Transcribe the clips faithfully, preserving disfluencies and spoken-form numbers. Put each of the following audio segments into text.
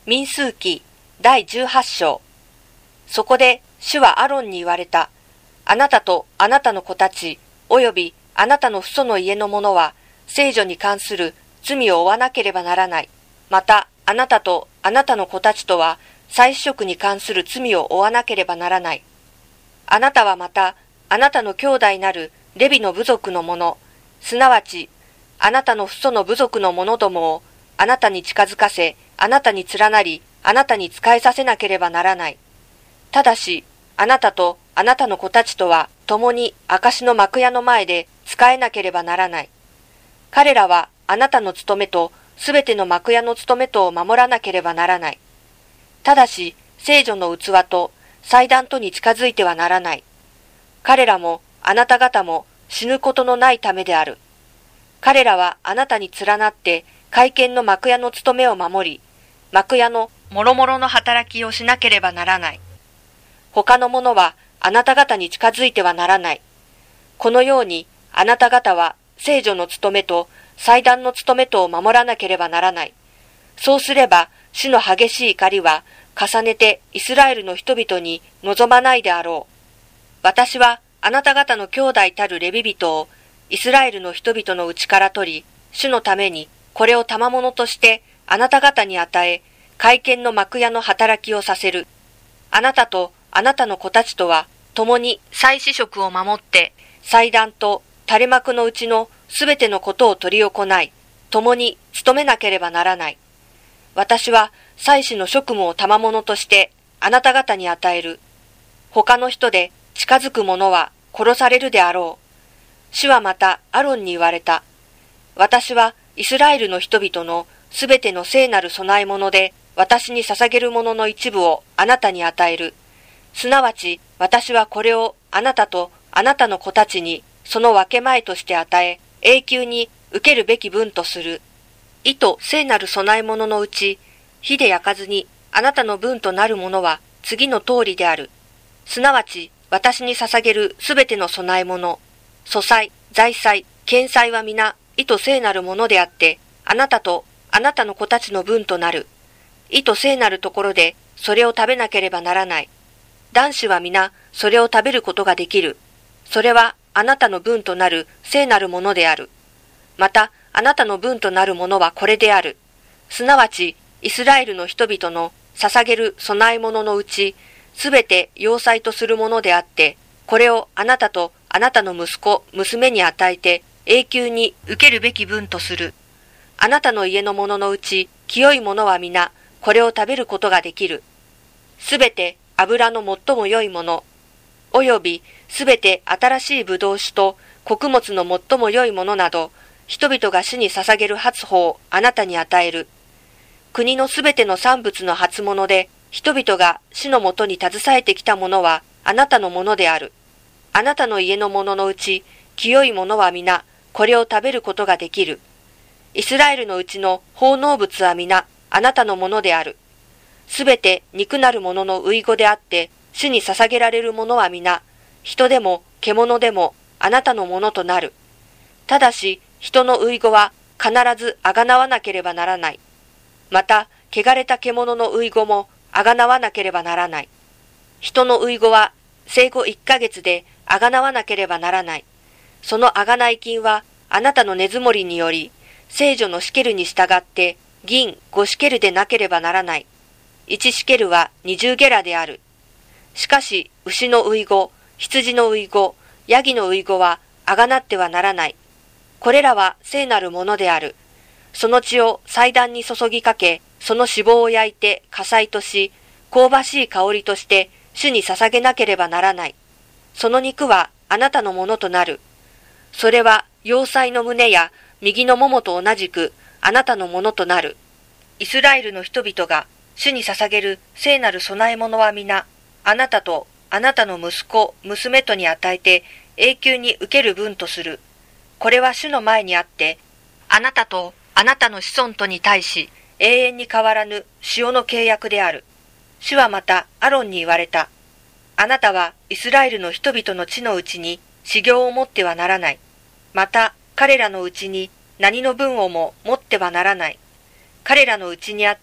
民数記第じゅうはち章。そこで主はアロンに言われた。あなたとあなたの子たち、およびあなたの父祖の家の者は、聖女に関する罪を負わなければならない。また、あなたとあなたの子たちとは、祭司職に関する罪を負わなければならない。あなたはまた、あなたの兄弟なるレビの部族の者、すなわち、あなたの父祖の部族の者どもを、あなたに近づかせ、あなたに連なり、あなたに仕えさせなければならない。ただし、あなたとあなたの子たちとは、共に証の幕屋の前で仕えなければならない。彼らはあなたの務めと、すべての幕屋の務めとを守らなければならない。ただし、聖女の器と祭壇とに近づいてはならない。彼らもあなた方も死ぬことのないためである。彼らはあなたに連なって会見の幕屋の務めを守り、幕屋の諸々の働きをしなければならない。他の者はあなた方に近づいてはならない。このようにあなた方は聖女の務めと祭壇の務めとを守らなければならない。そうすれば主の激しい怒りは重ねてイスラエルの人々に望まないであろう。私はあなた方の兄弟たるレビ人をイスラエルの人々のうちから取り、主のためにこれを賜物としてあなた方に与え、会見の幕屋の働きをさせる。あなたとあなたの子たちとは共に祭司職を守って、祭壇と垂れ幕のうちのすべてのことを執り行い、共に務めなければならない。私は祭司の職務を賜物としてあなた方に与える。他の人で近づく者は殺されるであろう。主はまたアロンに言われた。私はイスラエルの人々のすべての聖なる供え物で私に捧げるものの一部をあなたに与える。すなわち私はこれをあなたとあなたの子たちにその分け前として与え、永久に受けるべき分とする。意と聖なる供え物のうち、火で焼かずにあなたの分となるものは次の通りである。すなわち私に捧げるすべての供え物、素祭、財祭、献祭は皆、意と聖なるものであって、あなたとあなたの子たちの分となる。意と聖なるところで、それを食べなければならない。男子は皆、それを食べることができる。それは、あなたの分となる聖なるものである。また、あなたの分となるものはこれである。すなわち、イスラエルの人々の捧げる供え物のうち、すべて要祭とするものであって、これをあなたとあなたの息子、娘に与えて永久に受けるべき分とする。あなたの家の者のうち、清い者は皆、これを食べることができる。すべて油の最も良いもの、およびすべて新しい葡萄酒と穀物の最も良いものなど、人々が主に捧げる初歩をあなたに与える。国のすべての産物の初物で、人々が主のもとに携えてきたものはあなたのものである。あなたの家の者のうち、清い者は皆、これを食べることができる。イスラエルのうちの奉納物は皆、あなたのものである。すべて肉なるものの遺語であって、主に捧げられるものは皆、人でも獣でもあなたのものとなる。ただし、人の遺語は必ずあがなわなければならない。また、汚れた獣の遺語もあがなわなければならない。人の遺語は生後一ヶ月であがなわなければならない。そのあがない金はあなたの根積もりにより、聖女のシケルに従って銀五シケルでなければならない。一シケルは二十ゲラである。しかし、牛の遺語、羊の遺語、ヤギの遺語はあがなってはならない。これらは聖なるものである。その血を祭壇に注ぎかけ、その脂肪を焼いて火祭とし、香ばしい香りとして主に捧げなければならない。その肉はあなたのものとなる。それは要塞の胸や右のももと同じくあなたのものとなる。イスラエルの人々が主に捧げる聖なる供え物は皆、あなたとあなたの息子、娘とに与えて永久に受ける分とする。これは主の前にあって、あなたとあなたの子孫とに対し永遠に変わらぬ塩の契約である。主はまたアロンに言われた。あなたはイスラエルの人々の地のうちに修行を持ってはならない。また彼らのうちに何の分をも持ってはならない。彼らのうちにあって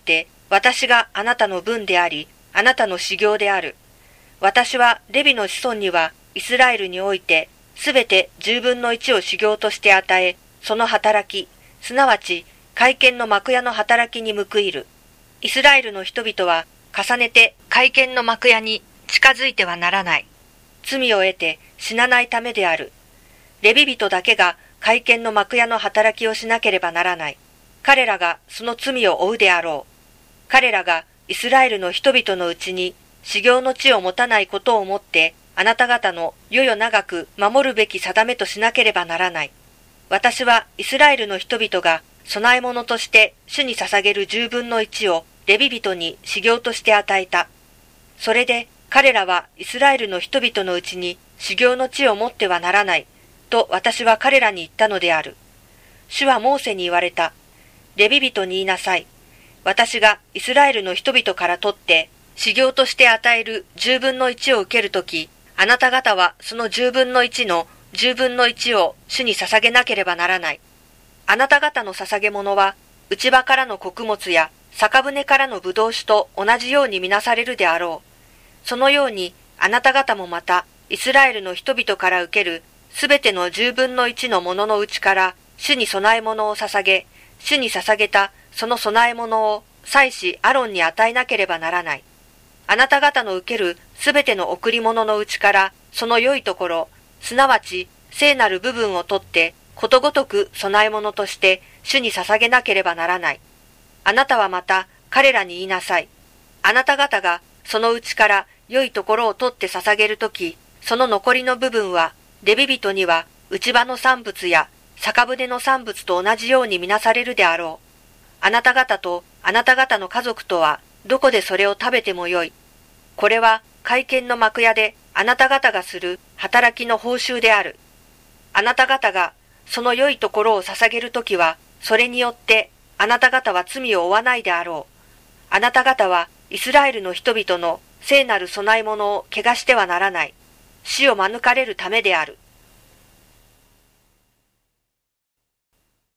私があなたの分であり、あなたの修行である。私はレビの子孫にはイスラエルにおいて、すべて十分の一を修行として与え、その働き、すなわち会見の幕屋の働きに報いる。イスラエルの人々は重ねて会見の幕屋に近づいてはならない。罪を得て死なないためである。レビ人だけが会見の幕屋の働きをしなければならない。彼らがその罪を負うであろう。彼らがイスラエルの人々のうちに修行の地を持たないことをもって、あなた方の世々長く守るべき定めとしなければならない。私はイスラエルの人々が供え物として主に捧げる十分の一をレビ人に修行として与えた。それで彼らはイスラエルの人々のうちに修行の地を持ってはならない、と私は彼らに言ったのである。主はモーセに言われた。レビ人に言いなさい。私がイスラエルの人々から取って修行として与える十分の一を受けるとき、あなた方はその十分の一の十分の一を主に捧げなければならない。あなた方の捧げ物は内場からの穀物や酒舟からの葡萄酒と同じようにみなされるであろう。そのようにあなた方もまたイスラエルの人々から受けるすべての十分の一のもののうちから主に供え物を捧げ、主に捧げたその供え物を祭司アロンに与えなければならない。あなた方の受けるすべての贈り物のうちからその良いところ、すなわち聖なる部分を取ってことごとく供え物として主に捧げなければならない。あなたはまた彼らに言いなさい。あなた方がそのうちから良いところを取って捧げるとき、その残りの部分はレビ人には内場の産物や酒舟の産物と同じようにみなされるであろう。あなた方とあなた方の家族とはどこでそれを食べてもよい。これは会見の幕屋であなた方がする働きの報酬である。あなた方がその良いところを捧げるときは、それによってあなた方は罪を負わないであろう。あなた方はイスラエルの人々の聖なる供え物を汚してはならない。死を免れるためである。